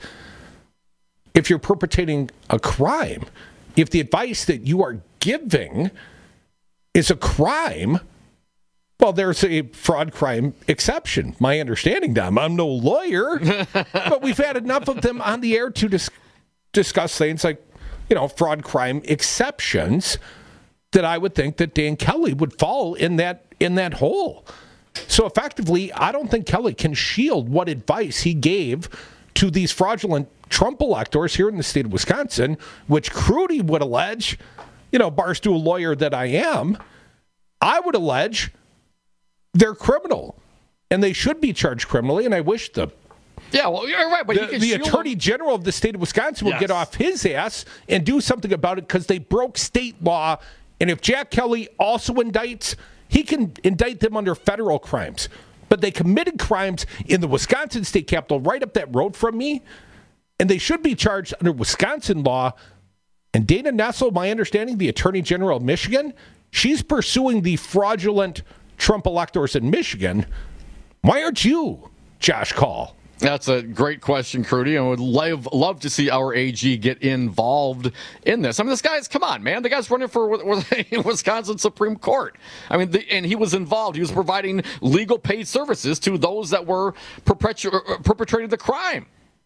if you're perpetrating a crime, if the advice that you are giving is a crime, well, there's a fraud crime exception. My understanding, Dom, I'm no lawyer, but we've had enough of them on the air to discuss things like, fraud crime exceptions that I would think that Dan Kelly would fall in that hole. So effectively, I don't think Kelly can shield what advice he gave to these fraudulent Trump electors here in the state of Wisconsin, which Crudy would allege, barstool lawyer that I am, I would allege they're criminal and they should be charged criminally. And I wish you're right, but the Attorney General of the state of Wisconsin will get off his ass and do something about it because they broke state law. And if Jack Kelly also indicts, he can indict them under federal crimes. But they committed crimes in the Wisconsin state capitol right up that road from me, and they should be charged under Wisconsin law. And Dana Nessel, my understanding, the Attorney General of Michigan, she's pursuing the fraudulent Trump electors in Michigan. Why aren't you, Josh Call? That's a great question, Crudy. I would love to see our AG get involved in this. I mean, come on, man. The guy's running for Wisconsin Supreme Court. I mean, and he was involved. He was providing legal paid services to those that were perpetrating the crime.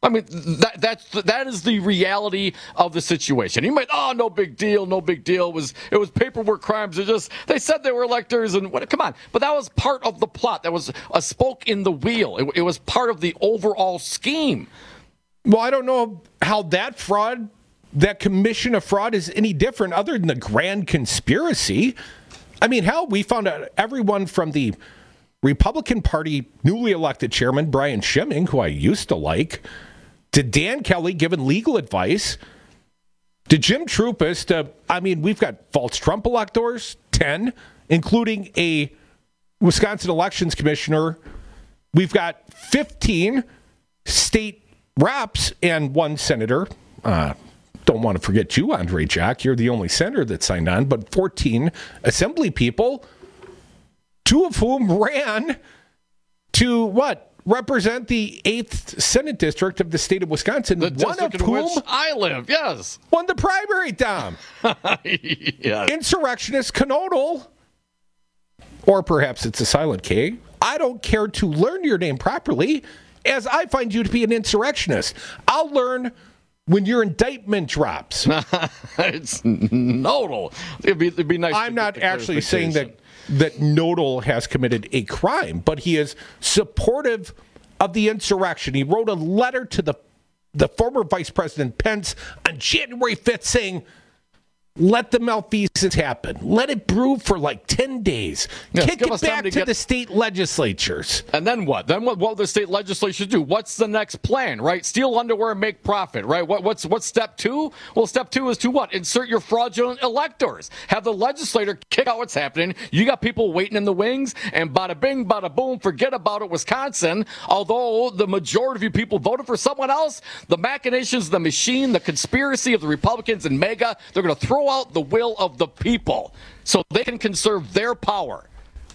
I mean, that is the reality of the situation. You might, no big deal. It was paperwork crimes. They said they were electors and what? Come on, but that was part of the plot. That was a spoke in the wheel. It was part of the overall scheme. Well, I don't know how that commission of fraud is any different other than the grand conspiracy. I mean, hell, we found out everyone from the Republican Party newly elected chairman, Brian Schimming, who I used to like, to Dan Kelly giving legal advice, to Jim Troupis, we've got false Trump electors, 10, including a Wisconsin elections commissioner. We've got 15 state reps and 1 senator. Don't want to forget you, Andre Jack. You're the only senator that signed on, but 14 assembly people, 2 of whom ran to represent the 8th Senate District of the state of Wisconsin. The district in which I live, yes. Won the primary, Tom. Yes. Insurrectionist Knodel, or perhaps it's a silent K. I don't care to learn your name properly, as I find you to be an insurrectionist. I'll learn when your indictment drops. It's Knodel. It'd be nice. I'm not actually saying that Knodel has committed a crime, but he is supportive of the insurrection. He wrote a letter to the former Vice President Pence on January 5th saying, let the malfeasance happen. Let it brew for 10 days. Yes, kick it back to the state legislatures. And then what? Then what will the state legislatures do? What's the next plan, right? Steal underwear and make profit, right? What's step 2? Well, step 2 is to what? Insert your fraudulent electors. Have the legislator kick out what's happening. You got people waiting in the wings, and bada bing, bada boom, forget about it, Wisconsin. Although the majority of you people voted for someone else, the machinations, the machine, the conspiracy of the Republicans and MAGA, they're going to throw out the will of the people so they can conserve their power.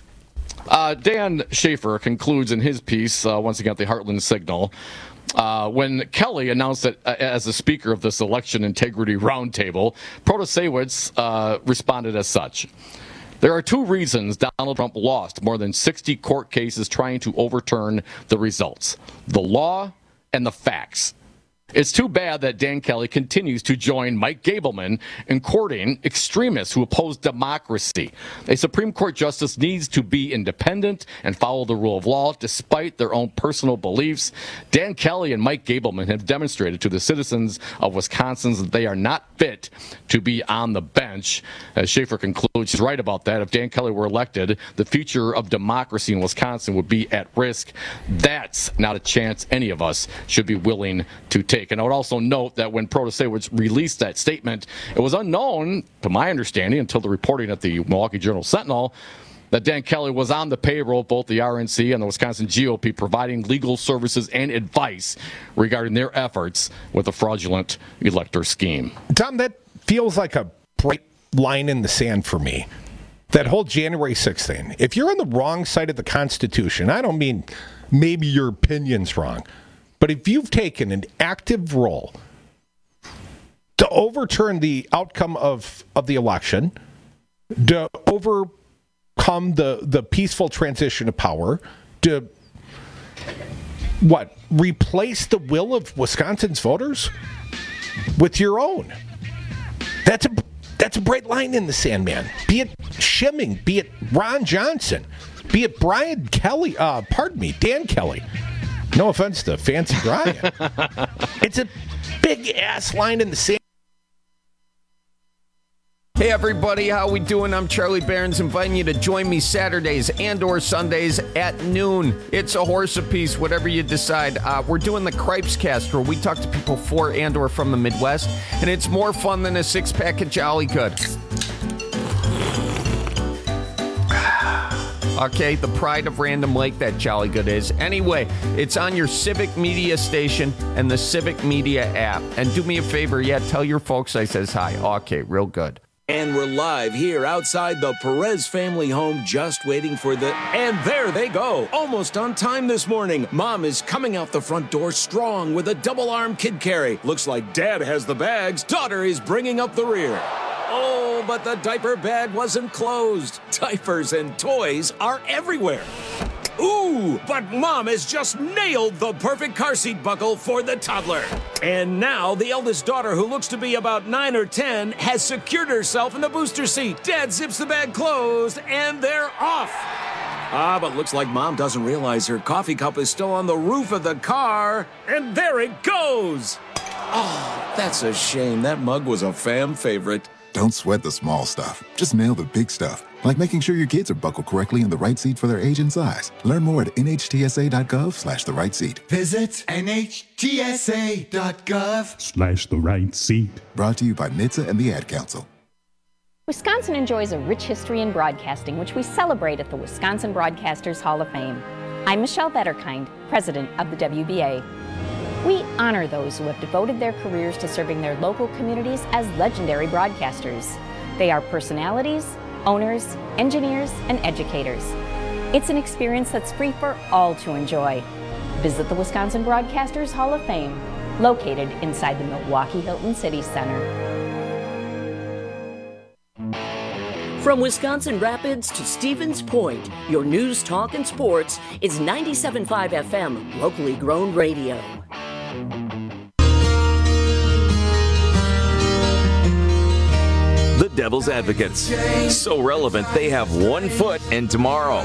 Dan Schaefer concludes in his piece, once again at the Heartland Signal, when Kelly announced that as the speaker of this election integrity roundtable, Protasewicz responded as such. There are 2 reasons Donald Trump lost more than 60 court cases trying to overturn the results: the law and the facts. It's too bad that Dan Kelly continues to join Mike Gableman in courting extremists who oppose democracy. A Supreme Court justice needs to be independent and follow the rule of law despite their own personal beliefs. Dan Kelly and Mike Gableman have demonstrated to the citizens of Wisconsin that they are not fit to be on the bench. As Schaefer concludes, he's right about that. If Dan Kelly were elected, the future of democracy in Wisconsin would be at risk. That's not a chance any of us should be willing to take. And I would also note that when Protasewicz released that statement, it was unknown, to my understanding, until the reporting at the Milwaukee Journal-Sentinel, that Dan Kelly was on the payroll of both the RNC and the Wisconsin GOP, providing legal services and advice regarding their efforts with the fraudulent elector scheme. Tom, that feels like a bright line in the sand for me. That whole January 6th thing. If you're on the wrong side of the Constitution, I don't mean maybe your opinion's wrong, but if you've taken an active role to overturn the outcome of the election, to overcome the peaceful transition of power, to replace the will of Wisconsin's voters with your own. That's a bright line in the sand, man. Be it Schimming, be it Ron Johnson, be it Dan Kelly. No offense to Fancy Brian. It's a big ass line in the sand. Hey everybody, how we doing? I'm Charlie Barons, inviting you to join me Saturdays and or Sundays at noon. It's a horse apiece, whatever you decide. We're doing the Cripes Cast, where we talk to people for and or from the Midwest, and it's more fun than a 6-pack of Jolly Good. Okay, the pride of Random Lake, that Jolly Good is. Anyway, it's on your Civic Media station and the Civic Media app. And do me a favor, tell your folks I says hi. Okay, real good. And we're live here outside the Perez family home, just waiting for and there they go. Almost on time this morning. Mom is coming out the front door strong with a double-arm kid carry. Looks like Dad has the bags. Daughter is bringing up the rear. Oh, but the diaper bag wasn't closed. Diapers and toys are everywhere. Ooh, Ooh, but Mom has just nailed the perfect car seat buckle for the toddler. And now the eldest daughter, who looks to be about 9 or 10, has secured herself in the booster seat. Dad zips the bag closed, and they're off. But looks like Mom doesn't realize her coffee cup is still on the roof of the car. And there it goes. Oh, that's a shame. That mug was a fam favorite. Don't sweat the small stuff. Just nail the big stuff, like making sure your kids are buckled correctly in the right seat for their age and size. Learn more at nhtsa.gov/the right seat. Visit nhtsa.gov/the right seat. Brought to you by NHTSA and the Ad Council. Wisconsin enjoys a rich history in broadcasting, which we celebrate at the Wisconsin Broadcasters Hall of Fame. I'm Michelle Vetterkind, president of the WBA. We honor those who have devoted their careers to serving their local communities as legendary broadcasters. They are personalities, owners, engineers, and educators. It's an experience that's free for all to enjoy. Visit the Wisconsin Broadcasters Hall of Fame, located inside the Milwaukee Hilton City Center. From Wisconsin Rapids to Stevens Point, your news, talk, and sports is 97.5 FM, locally grown radio. The Devil's Advocates. So relevant, they have 1 foot in tomorrow.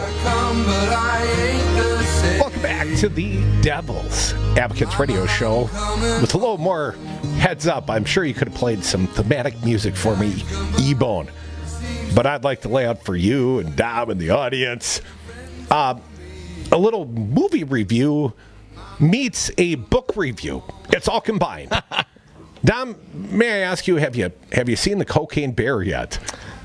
Welcome back to the Devil's Advocates radio show. With a little more heads up, I'm sure you could have played some thematic music for me, E-Bone. But I'd like to lay out for you and Dom and the audience a little movie review meets a book review. It's all combined. Dom, may I ask you, have you seen The Cocaine Bear yet?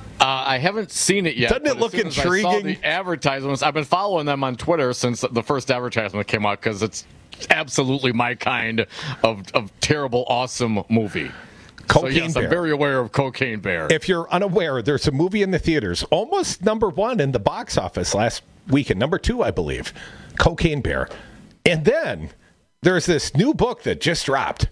I haven't seen it yet. Doesn't it look intriguing? I saw the advertisements. I've been following them on Twitter since the first advertisement came out because it's absolutely my kind of terrible, awesome movie. Cocaine so yes, Bear. I'm very aware of Cocaine Bear. If you're unaware, there's a movie in the theaters, almost number 1 in the box office last weekend, number 2, I believe, Cocaine Bear. And then there's this new book that just dropped,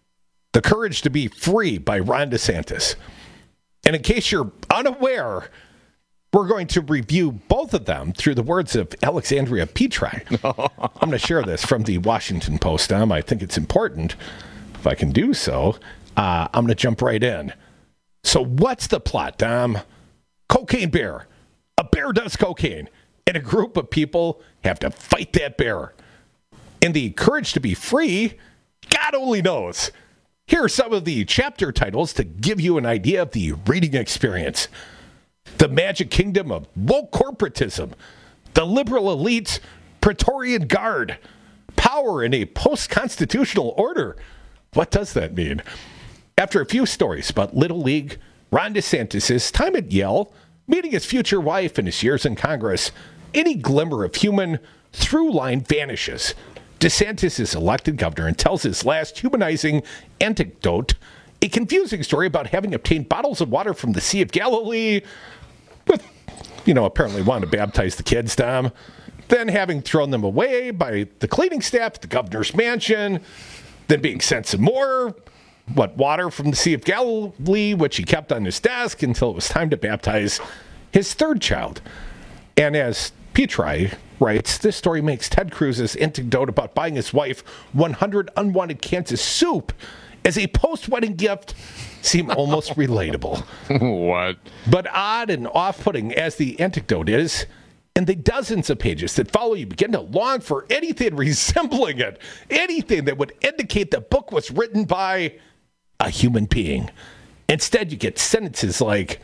The Courage to Be Free by Ron DeSantis. And in case you're unaware, we're going to review both of them through the words of Alexandria Petri. I'm going to share this from the Washington Post, Dom. I think it's important. If I can do so, I'm going to jump right in. So what's the plot, Dom? Cocaine Bear. A bear does cocaine, and a group of people have to fight that bear. And the Courage to Be Free, God only knows. Here are some of the chapter titles to give you an idea of the reading experience. The Magic Kingdom of Woke Corporatism. The Liberal Elite's Praetorian Guard. Power in a Post-Constitutional Order. What does that mean? After a few stories about Little League, Ron DeSantis' time at Yale, meeting his future wife and his years in Congress, any glimmer of human through line vanishes. DeSantis is elected governor and tells his last humanizing anecdote, a confusing story about having obtained bottles of water from the Sea of Galilee, with, apparently wanting to baptize the kids, Dom, then having thrown them away by the cleaning staff at the governor's mansion, then being sent some more, water from the Sea of Galilee, which he kept on his desk until it was time to baptize his third child. And as Petri writes, this story makes Ted Cruz's anecdote about buying his wife 100 unwanted cans of soup as a post-wedding gift seem almost relatable. What? But odd and off-putting as the anecdote is, and the dozens of pages that follow, you begin to long for anything resembling it, anything that would indicate the book was written by a human being. Instead, you get sentences like,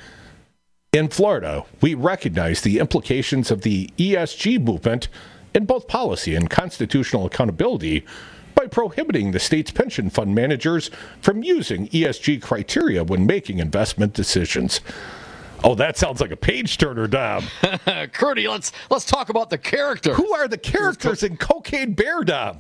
in Florida, we recognize the implications of the ESG movement in both policy and constitutional accountability by prohibiting the state's pension fund managers from using ESG criteria when making investment decisions. Oh, that sounds like a page-turner, Dom. Curdy, let's talk about the characters. Who are the characters in Cocaine Bear, Dom?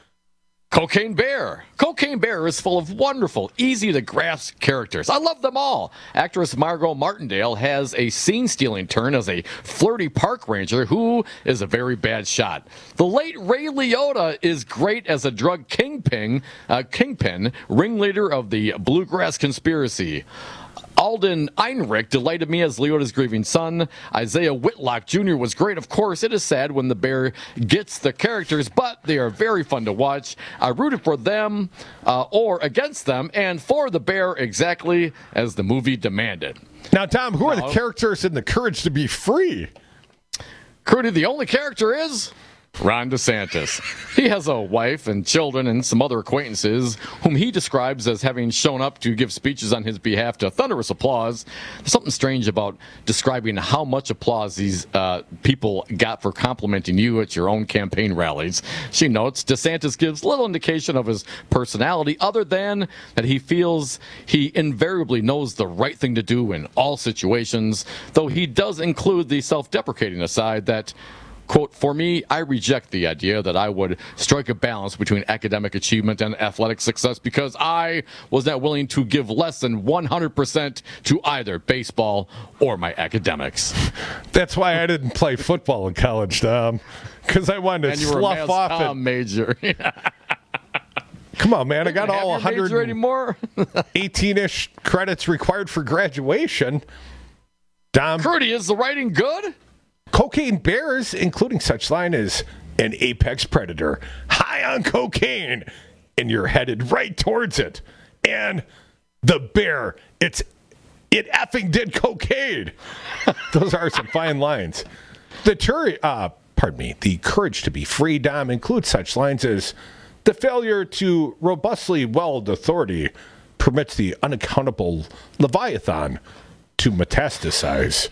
Cocaine Bear. Cocaine Bear is full of wonderful, easy-to-grasp characters. I love them all. Actress Margot Martindale has a scene-stealing turn as a flirty park ranger who is a very bad shot. The late Ray Liotta is great as a drug kingpin, ringleader of the Bluegrass Conspiracy. Alden Einrich delighted me as Leota's grieving son. Isaiah Whitlock Jr. was great. Of course, it is sad when the bear gets the characters, but they are very fun to watch. I rooted for them or against them and for the bear exactly as the movie demanded. Now, Tom, who are the characters in The Courage to Be Free? Crudy, the only character is Ron DeSantis. He has a wife and children and some other acquaintances whom he describes as having shown up to give speeches on his behalf to thunderous applause. There's something strange about describing how much applause these people got for complimenting you at your own campaign rallies. She notes DeSantis gives little indication of his personality other than that he feels he invariably knows the right thing to do in all situations, though he does include the self-deprecating aside that, quote, for me, I reject the idea that I would strike a balance between academic achievement and athletic success because I was not willing to give less than 100% to either baseball or my academics. That's why I didn't play football in college, Tom, because I wanted to slough off it. Major. Come on, man. I got all 118-ish credits required for graduation. Dom, Crudy, is the writing good? Cocaine bears, including such line as an apex predator, high on cocaine, and you're headed right towards it. And the bear, it effing did cocaine. Those are some fine lines. The Courage to Be Free, Dom, includes such lines as the failure to robustly weld authority permits the unaccountable Leviathan to metastasize.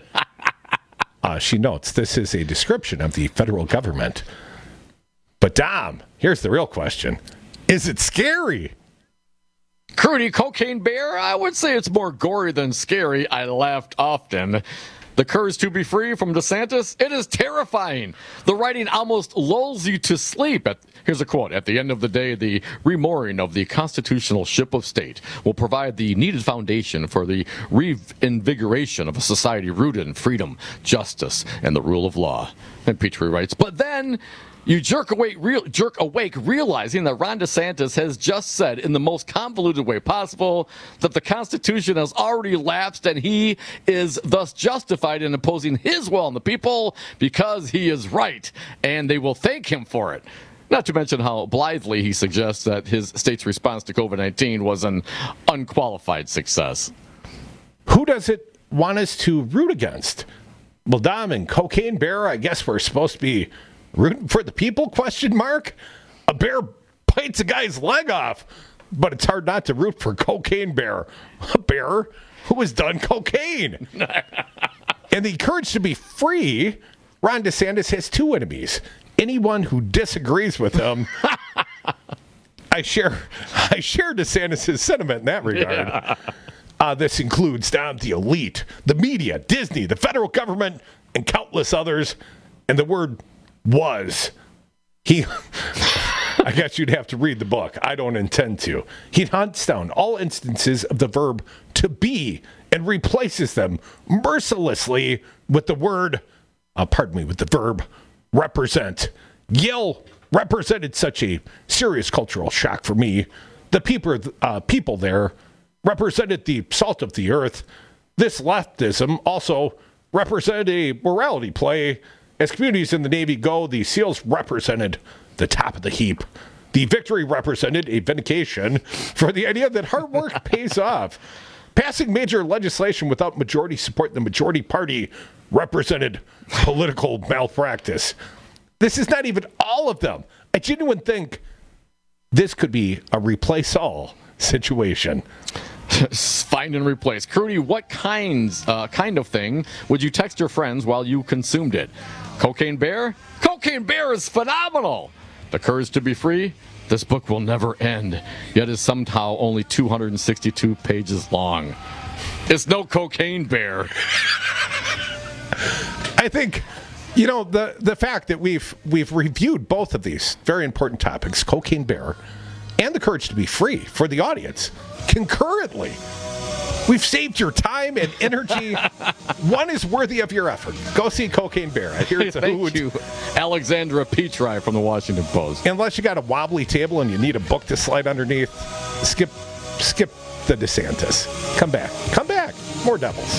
She notes this is a description of the federal government. But, Dom, here's the real question. Is it scary? Crudy, Cocaine Bear, I would say it's more gory than scary. I laughed often. The Courage to Be Free from DeSantis, it is terrifying. The writing almost lulls you to sleep. Here's a quote. At the end of the day, the remooring of the constitutional ship of state will provide the needed foundation for the reinvigoration of a society rooted in freedom, justice, and the rule of law. And Petrie writes, but then you jerk awake realizing that Ron DeSantis has just said in the most convoluted way possible that the Constitution has already lapsed and he is thus justified in imposing his will on the people because he is right, and they will thank him for it. Not to mention how blithely he suggests that his state's response to COVID-19 was an unqualified success. Who does it want us to root against? Well, Dom and Cocaine Bear, I guess we're supposed to be rooting for the people, ? A bear bites a guy's leg off, but it's hard not to root for Cocaine Bear, a bear who has done cocaine. And the Courage to Be Free, Ron DeSantis has two enemies. Anyone who disagrees with him. I share DeSantis' sentiment in that regard. Yeah. This includes the elite, the media, Disney, the federal government, and countless others. And the word was. I guess you'd have to read the book. I don't intend to. He hunts down all instances of the verb to be and replaces them mercilessly with the word, with the verb represent. Yale represented such a serious cultural shock for me. The people there represented the salt of the earth. This leftism also represented a morality play. As communities in the Navy go, the SEALs represented the top of the heap. The victory represented a vindication for the idea that hard work pays off. Passing major legislation without majority support in the majority party represented political malpractice. This is not even all of them. I genuinely think this could be a replace all situation. Find and replace. Crudy, what kind of thing would you text your friends while you consumed it? Cocaine Bear? Cocaine Bear is phenomenal! The Courage to Be Free? This book will never end, yet is somehow only 262 pages long. It's no Cocaine Bear. I think, the fact that we've reviewed both of these very important topics, Cocaine Bear and The Courage to Be Free, for the audience, concurrently. We've saved your time and energy. One is worthy of your effort. Go see Cocaine Bear. I hear it's a Thank you, Alexandra Petri from the Washington Post. Unless you got a wobbly table and you need a book to slide underneath, skip the DeSantis. Come back. Come back. More Devils.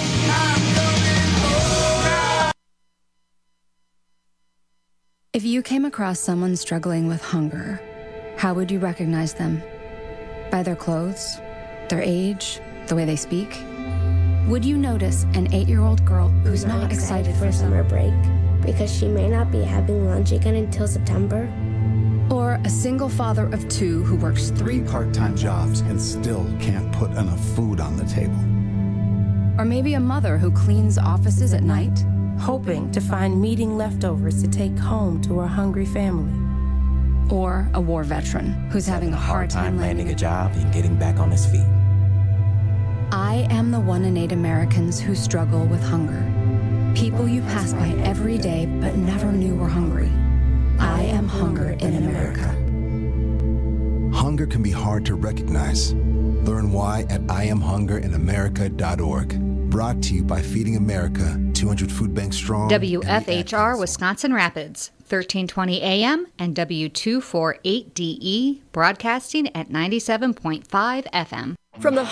If you came across someone struggling with hunger, how would you recognize them? By their clothes, their age, the way they speak? Would you notice an 8-year-old girl who's not excited for summer break because she may not be having lunch again until September? Or a single father of 2 who works 3 part-time jobs and still can't put enough food on the table? Or maybe a mother who cleans offices at night, hoping to find meeting leftovers to take home to her hungry family. Or a war veteran who's having a hard time landing a job and getting back on his feet. I am the 1 in 8 Americans who struggle with hunger. People you pass by every day but never knew were hungry. I am hunger in America. Hunger can be hard to recognize. Learn why at IamHungerInAmerica.org. Brought to you by Feeding America, 200 food banks strong. WFHR Wisconsin Rapids, 1320 AM and W248DE, broadcasting at 97.5 FM. From the